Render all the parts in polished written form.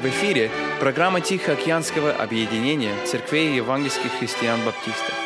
В эфире программа Тихоокеанского объединения церквей евангельских христиан-баптистов.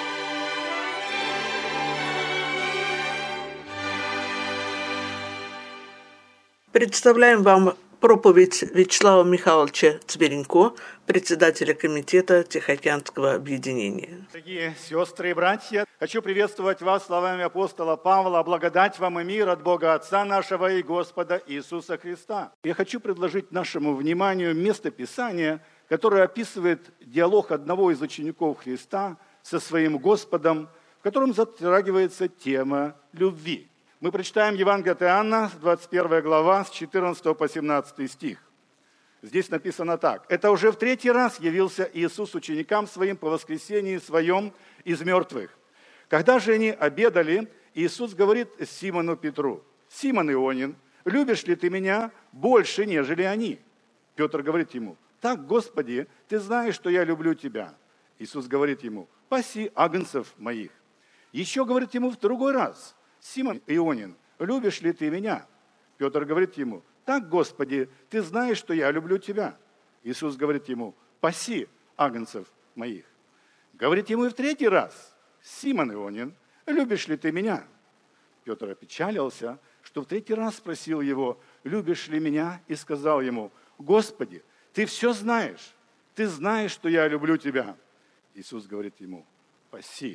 Представляем вам проповедь Вячеслава Михайловича Цверенко, председателя комитета Тихоокеанского объединения. Дорогие сестры и братья, хочу приветствовать вас словами апостола Павла: «Благодать вам и мир от Бога Отца нашего и Господа Иисуса Христа». Я хочу предложить нашему вниманию место Писания, которое описывает диалог одного из учеников Христа со своим Господом, в котором затрагивается тема любви. Мы прочитаем Евангелие от Иоанна, 21 глава, с 14 по 17 стих. Здесь написано так. «Это уже в третий раз явился Иисус ученикам своим по воскресении своем из мертвых. Когда же они обедали, Иисус говорит Симону Петру: „Симон Ионин, любишь ли ты меня больше, нежели они?“ Петр говорит ему: „Так, Господи, ты знаешь, что я люблю тебя“. Иисус говорит ему: „Паси агнцев моих“. Еще говорит ему в другой раз: „Симон Ионин, любишь ли ты меня?“ Петр говорит ему: „Так, Господи, ты знаешь, что я люблю тебя“. Иисус говорит ему: „Паси агнцев моих“. Говорит ему и в третий раз: „Симон Ионин, любишь ли ты меня?“ Петр опечалился, что в третий раз спросил его: „Любишь ли меня?“ и сказал ему: „Господи, ты все знаешь, ты знаешь, что я люблю тебя“. Иисус говорит ему: „Паси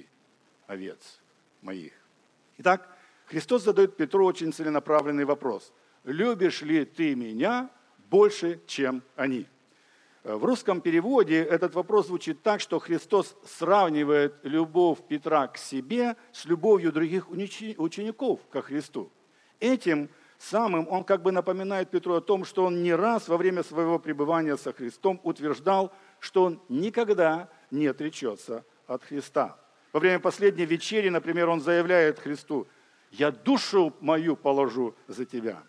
овец моих“. Итак, Христос задает Петру очень целенаправленный вопрос: «Любишь ли ты меня больше, чем они?“ В русском переводе этот вопрос звучит так, что Христос сравнивает любовь Петра к себе с любовью других учеников ко Христу. Этим самым он как бы напоминает Петру о том, что он не раз во время своего пребывания со Христом утверждал, что он никогда не отречется от Христа. Во время последней вечери, например, он заявляет Христу: „Я душу мою положу за тебя“.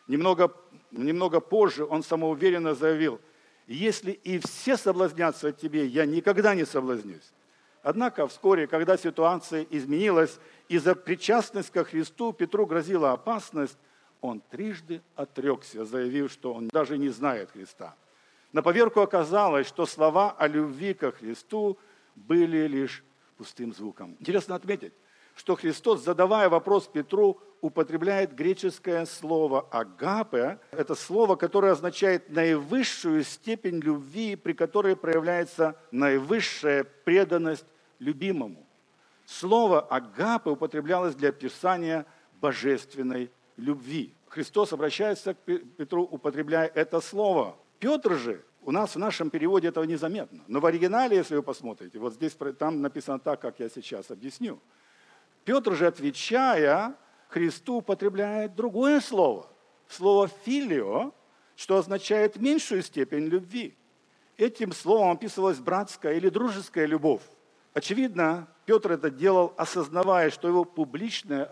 Немного позже он самоуверенно заявил: „Если и все соблазнятся от тебе, я никогда не соблазнюсь“. Однако вскоре, когда ситуация изменилась, и за причастность ко Христу Петру грозила опасность, он трижды отрекся, заявив, что он даже не знает Христа. На поверку оказалось, что слова о любви ко Христу были лишь пустым звуком. Интересно отметить, что Христос, задавая вопрос Петру, употребляет греческое слово «агапе». Это слово, которое означает наивысшую степень любви, при которой проявляется наивысшая преданность любимому. Слово «агапе» употреблялось для описания божественной любви. Христос обращается к Петру, употребляя это слово. Петр же, у нас в нашем переводе этого незаметно, но в оригинале, если вы посмотрите, вот здесь там написано так, как я сейчас объясню. Петр же, отвечая Христу, употребляет другое слово «филио», что означает меньшую степень любви. Этим словом описывалась братская или дружеская любовь. Очевидно, Петр это делал, осознавая, что его публичное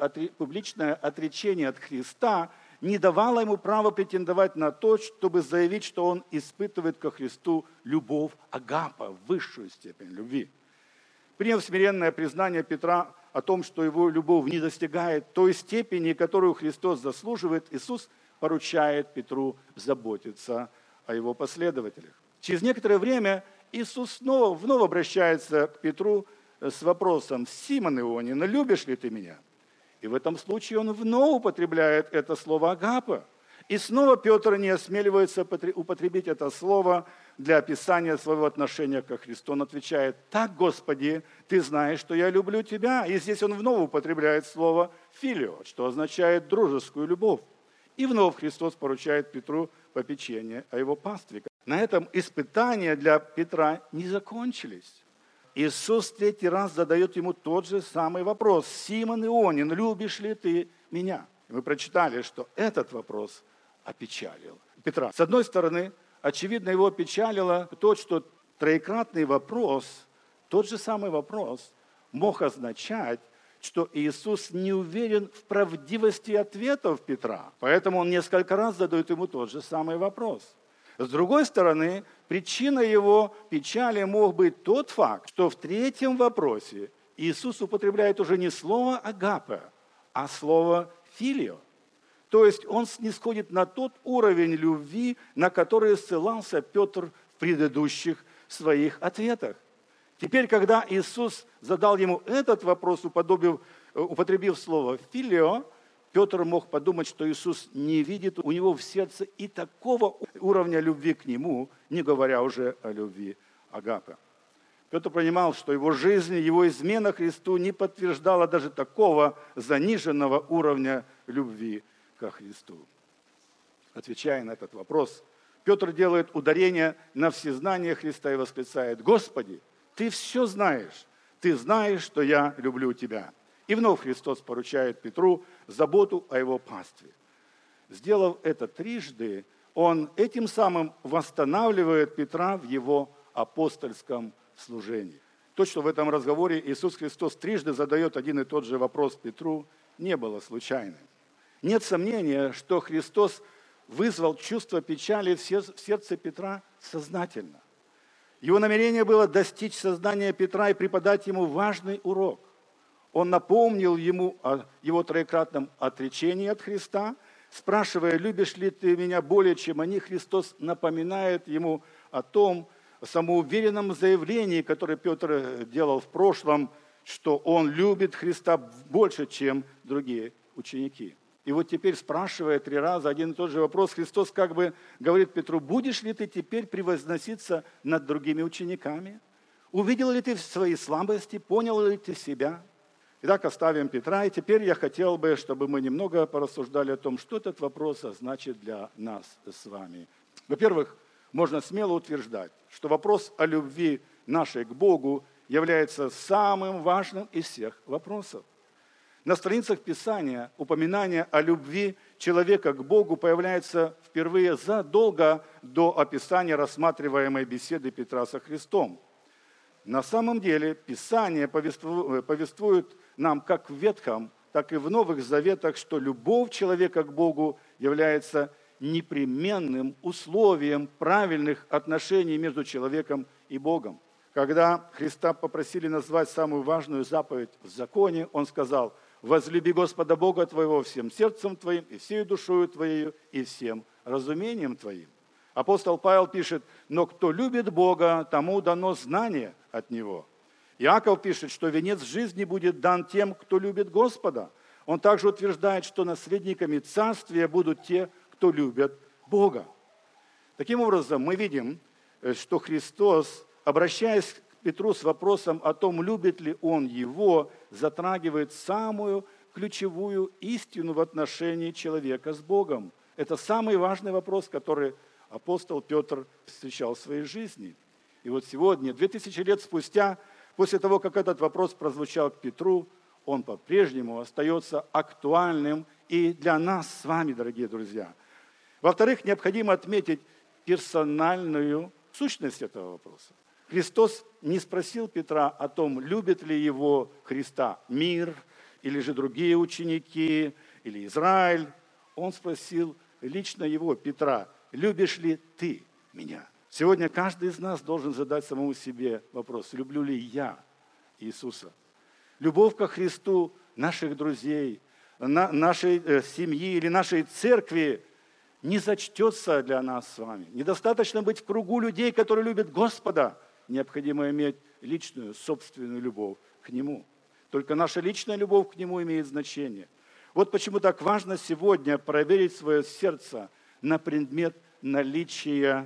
отречение от Христа не давало ему права претендовать на то, чтобы заявить, что он испытывает ко Христу любовь агапа, высшую степень любви. Приняв смиренное признание Петра о том, что его любовь не достигает той степени, которую Христос заслуживает, Иисус поручает Петру заботиться о его последователях. Через некоторое время Иисус вновь обращается к Петру с вопросом: «Симон Ионин, любишь ли ты меня?“ И в этом случае он вновь употребляет это слово «агапа». И снова Петр не осмеливается употребить это слово для описания своего отношения ко Христу. Он отвечает: „Так, Господи, ты знаешь, что я люблю тебя“. И здесь он вновь употребляет слово «филио», что означает дружескую любовь. И вновь Христос поручает Петру попечение о его пастве. На этом испытания для Петра не закончились. Иисус в третий раз задает ему тот же самый вопрос: „Симон Ионин, любишь ли ты меня?“ И мы прочитали, что этот вопрос опечалил Петра. С одной стороны, очевидно, его опечалило то, что троекратный вопрос, тот же самый вопрос, мог означать, что Иисус не уверен в правдивости ответов Петра. Поэтому он несколько раз задает ему тот же самый вопрос. С другой стороны, причиной его печали мог быть тот факт, что в третьем вопросе Иисус употребляет уже не слово «агапе», а слово «филио». То есть он снисходит на тот уровень любви, на который ссылался Петр в предыдущих своих ответах. Теперь, когда Иисус задал ему этот вопрос, употребив слово «филио», Петр мог подумать, что Иисус не видит у него в сердце и такого уровня любви к нему, не говоря уже о любви агапе. Петр понимал, что его жизнь, его измена Христу не подтверждала даже такого заниженного уровня любви ко Христу. Отвечая на этот вопрос, Петр делает ударение на всезнание Христа и восклицает: «Господи, Ты все знаешь, Ты знаешь, что я люблю Тебя». И вновь Христос поручает Петру заботу о его пастве. Сделав это трижды, Он этим самым восстанавливает Петра в его апостольском служении. То, что в этом разговоре Иисус Христос трижды задает один и тот же вопрос Петру, не было случайным. Нет сомнения, что Христос вызвал чувство печали в сердце Петра сознательно. Его намерение было достичь сознания Петра и преподать ему важный урок. Он напомнил ему о его троекратном отречении от Христа, спрашивая: «Любишь ли ты меня более, чем они?» Христос напоминает ему о том самоуверенном заявлении, которое Петр делал в прошлом, что он любит Христа больше, чем другие ученики. И вот теперь, спрашивая 3 раза один и тот же вопрос, Христос как бы говорит Петру: «Будешь ли ты теперь превозноситься над другими учениками? Увидел ли ты свои слабости? Понял ли ты себя?» Итак, оставим Петра, и теперь я хотел бы, чтобы мы немного порассуждали о том, что этот вопрос значит для нас с вами. Во-первых, можно смело утверждать, что вопрос о любви нашей к Богу является самым важным из всех вопросов. На страницах Писания упоминание о любви человека к Богу появляется впервые задолго до описания рассматриваемой беседы Петра со Христом. На самом деле Писание повествует нам как в Ветхом, так и в Новых Заветах, что любовь человека к Богу является непременным условием правильных отношений между человеком и Богом. Когда Христа попросили назвать самую важную заповедь в законе, Он сказал: «Возлюби Господа Бога твоего всем сердцем твоим, и всею душою твоею, и всем разумением твоим». Апостол Павел пишет: «Но кто любит Бога, тому дано знание от Него». Иаков пишет, что венец жизни будет дан тем, кто любит Господа. Он также утверждает, что наследниками царствия будут те, кто любят Бога. Таким образом, мы видим, что Христос, обращаясь к Петру с вопросом о том, любит ли он его, затрагивает самую ключевую истину в отношении человека с Богом. Это самый важный вопрос, который апостол Петр встречал в своей жизни. И вот сегодня, 2000 лет спустя, после того, как этот вопрос прозвучал к Петру, он по-прежнему остается актуальным и для нас с вами, дорогие друзья. Во-вторых, необходимо отметить персональную сущность этого вопроса. Христос не спросил Петра о том, любит ли его Христа мир, или же другие ученики, или Израиль. Он спросил лично его, Петра: «Любишь ли ты меня?» Сегодня каждый из нас должен задать самому себе вопрос: люблю ли я Иисуса? Любовь ко Христу наших друзей, нашей семьи или нашей церкви не зачтется для нас с вами. Недостаточно быть в кругу людей, которые любят Господа. Необходимо иметь личную, собственную любовь к Нему. Только наша личная любовь к Нему имеет значение. Вот почему так важно сегодня проверить свое сердце на предмет наличия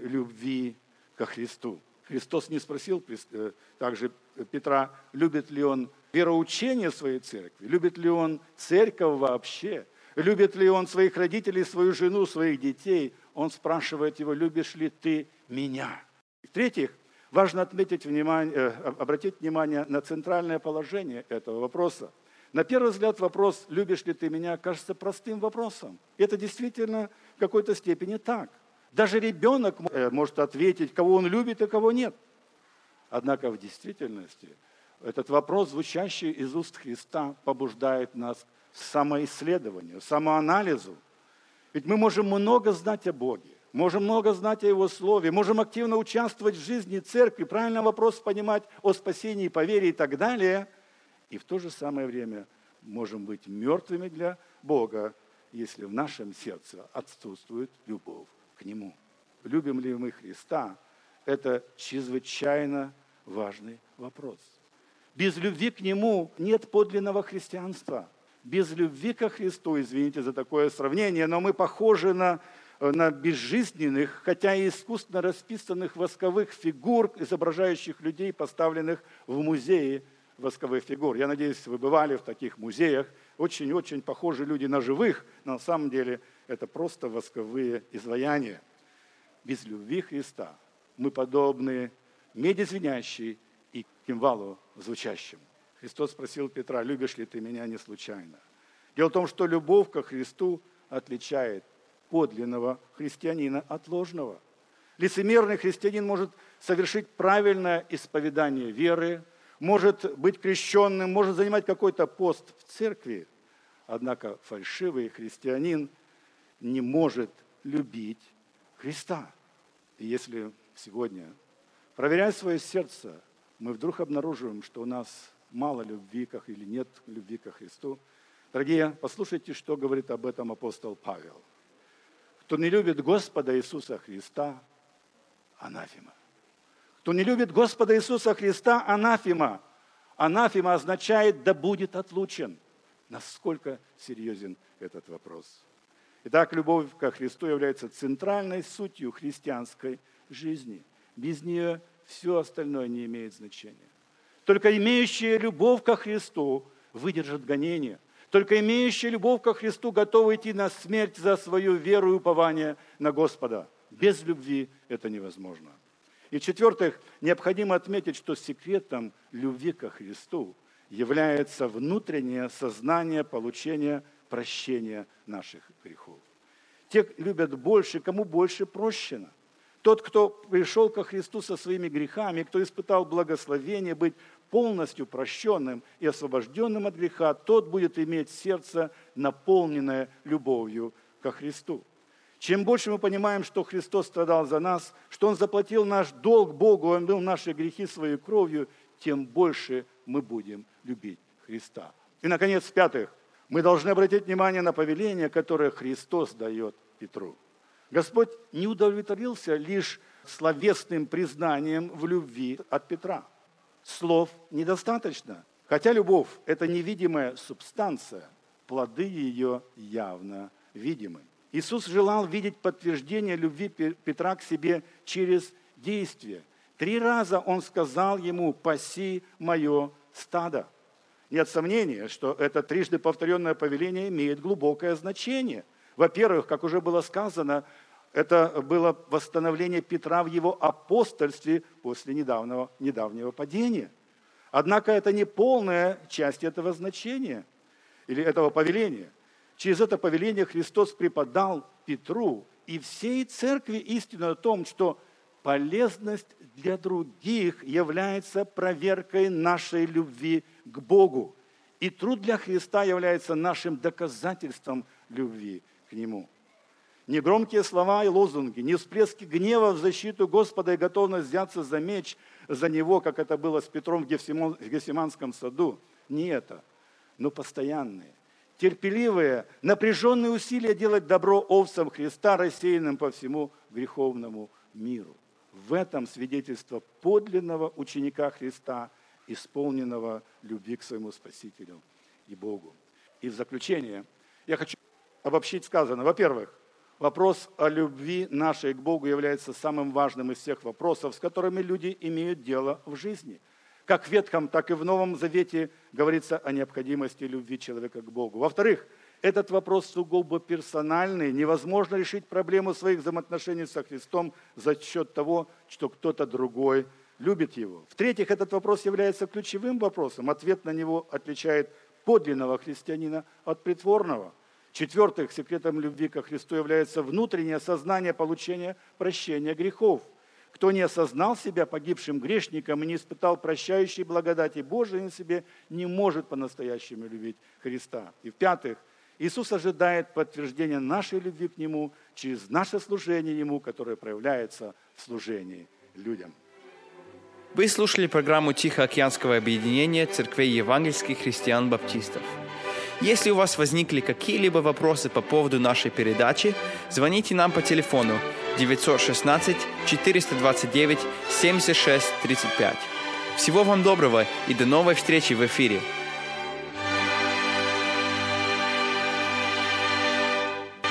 любви ко Христу. Христос не спросил также Петра, любит ли он вероучение своей церкви, любит ли он церковь вообще, любит ли он своих родителей, свою жену, своих детей. Он спрашивает его: любишь ли ты меня? В-третьих, важно обратить внимание на центральное положение этого вопроса. На первый взгляд вопрос «любишь ли ты меня?» кажется простым вопросом. Это действительно в какой-то степени так. Даже ребенок может ответить, кого он любит и кого нет. Однако в действительности этот вопрос, звучащий из уст Христа, побуждает нас к самоисследованию, самоанализу. Ведь мы можем много знать о Боге, можем много знать о Его Слове, можем активно участвовать в жизни церкви, правильно вопрос понимать о спасении по вере и так далее. И в то же самое время можем быть мертвыми для Бога, если в нашем сердце отсутствует любовь к Нему. Любим ли мы Христа? Это чрезвычайно важный вопрос. Без любви к Нему нет подлинного христианства. Без любви ко Христу, извините за такое сравнение, но мы похожи на безжизненных, хотя и искусственно расписанных восковых фигур, изображающих людей, поставленных в музее восковых фигур. Я надеюсь, вы бывали в таких музеях. Очень-очень похожи люди на живых, но на самом деле это просто восковые изваяния. Без любви Христа мы подобны меди звенящей и кимвалу звучащему. Христос спросил Петра: «Любишь ли ты меня не случайно?» Дело в том, что любовь ко Христу отличает подлинного христианина от ложного. Лицемерный христианин может совершить правильное исповедание веры, может быть крещенным, может занимать какой-то пост в церкви. Однако фальшивый христианин не может любить Христа. И если сегодня, проверяя свое сердце, мы вдруг обнаруживаем, что у нас мало любви или нет любви ко Христу, дорогие, послушайте, что говорит об этом апостол Павел. Кто не любит Господа Иисуса Христа, анафема. Кто не любит Господа Иисуса Христа, анафема. Анафема означает «да будет отлучен». Насколько серьезен этот вопрос. Итак, любовь ко Христу является центральной сутью христианской жизни. Без нее все остальное не имеет значения. Только имеющие любовь ко Христу выдержат гонение. Только имеющие любовь ко Христу готовы идти на смерть за свою веру и упование на Господа. Без любви это невозможно. И в-четвертых, необходимо отметить, что секретом любви ко Христу является внутреннее сознание получения прощения наших грехов. Те любят больше, кому больше прощено. Тот, кто пришел ко Христу со своими грехами, кто испытал благословение быть полностью прощенным и освобожденным от греха, тот будет иметь сердце, наполненное любовью ко Христу. Чем больше мы понимаем, что Христос страдал за нас, что Он заплатил наш долг Богу, Он был наши грехи своей кровью, тем больше мы будем любить Христа. И, наконец, в-пятых, мы должны обратить внимание на повеление, которое Христос дает Петру. Господь не удовлетворился лишь словесным признанием в любви от Петра. Слов недостаточно. Хотя любовь – это невидимая субстанция, плоды ее явно видимы. Иисус желал видеть подтверждение любви Петра к себе через действие. 3 раза Он сказал ему: «Паси мое стадо». Нет сомнения, что это трижды повторенное повеление имеет глубокое значение. Во-первых, как уже было сказано, это было восстановление Петра в его апостольстве после недавнего падения. Однако это не полная часть этого значения или этого повеления. Через это повеление Христос преподал Петру и всей церкви истину о том, что полезность для других является проверкой нашей любви к Богу. И труд для Христа является нашим доказательством любви к Нему. Не громкие слова и лозунги, не всплески гнева в защиту Господа и готовность взяться за меч за Него, как это было с Петром в Гефсиманском саду. Не это, но постоянные, терпеливые, напряженные усилия делать добро овцам Христа, рассеянным по всему греховному миру. В этом свидетельство подлинного ученика Христа, исполненного любви к своему Спасителю и Богу. И в заключение я хочу обобщить сказанное. Во-первых, вопрос о любви нашей к Богу является самым важным из всех вопросов, с которыми люди имеют дело в жизни. Как в Ветхом, так и в Новом Завете говорится о необходимости любви человека к Богу. Во-вторых, этот вопрос сугубо персональный. Невозможно решить проблему своих взаимоотношений со Христом за счет того, что кто-то другой любит Его. В-третьих, этот вопрос является ключевым вопросом. Ответ на него отличает подлинного христианина от притворного. В-четвертых, секретом любви ко Христу является внутреннее сознание получения прощения грехов. Кто не осознал себя погибшим грешником и не испытал прощающей благодати Божией на себе, не может по-настоящему любить Христа. И в-пятых, Иисус ожидает подтверждения нашей любви к Нему через наше служение Ему, которое проявляется в служении людям. Вы слушали программу Тихоокеанского объединения церквей евангельских христиан-баптистов. Если у вас возникли какие-либо вопросы по поводу нашей передачи, звоните нам по телефону 916-429-7635. Всего вам доброго и до новой встречи в эфире.